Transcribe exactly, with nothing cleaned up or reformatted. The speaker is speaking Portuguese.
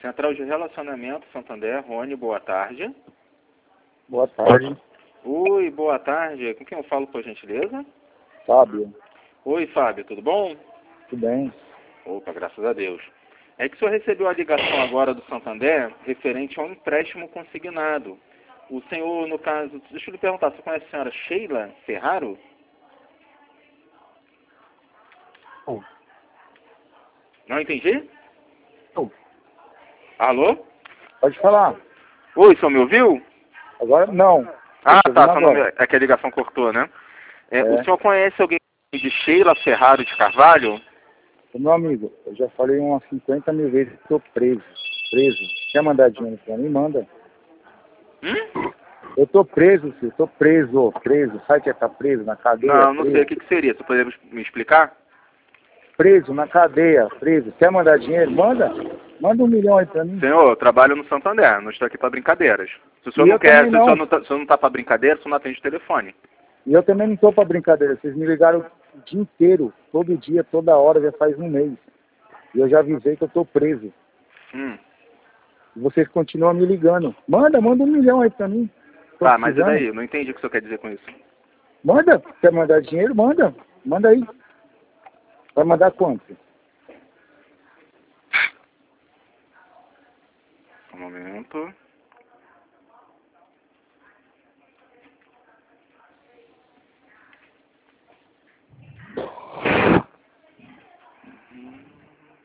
Central de Relacionamento, Santander, Rony, boa tarde. Boa tarde. Oi, boa tarde. Com quem eu falo, por gentileza? Fábio. Oi, Fábio, tudo bom? Tudo bem? Opa, graças a Deus. É que o senhor recebeu a ligação agora do Santander referente a um empréstimo consignado. O senhor, no caso, deixa eu lhe perguntar, você conhece a senhora Sheila Ferraro? Oh. Não entendi? Oh. Alô? Pode falar. Oi, o senhor me ouviu? Agora não. Ah, Tô tá, ouvindo só não me... agora. é que a ligação cortou, né? É, É. O senhor conhece alguém de Sheila Ferraro de Carvalho? Ô, meu amigo, eu já falei umas cinquenta mil vezes que tô preso. Preso. Quer mandar dinheiro pra mim? Manda. Hum? Eu tô preso, filho. Tô preso. Preso. Sabe o que é tá preso? Na cadeia? Não, não Preso. sei. O que, que seria? Você poderia me explicar? Preso na cadeia. Preso. Quer mandar dinheiro? Manda. Manda um milhão aí pra mim. Senhor, eu trabalho no Santander, não estou aqui para brincadeiras. Se o senhor E não eu quer, também se o senhor não. não tá, se o senhor não tá para brincadeira, o senhor não atende o telefone. E eu também não tô pra brincadeira. Vocês me ligaram o dia inteiro. Todo dia, toda hora. Já faz um mês. E eu já avisei que eu tô preso. Hum. E vocês continuam me ligando. Manda, manda um milhão aí pra mim. Tô Tá, mas e precisando. daí? Eu não entendi o que o senhor quer dizer com isso. Manda. Quer mandar dinheiro? Manda. Manda aí. Vai mandar quanto? Um momento.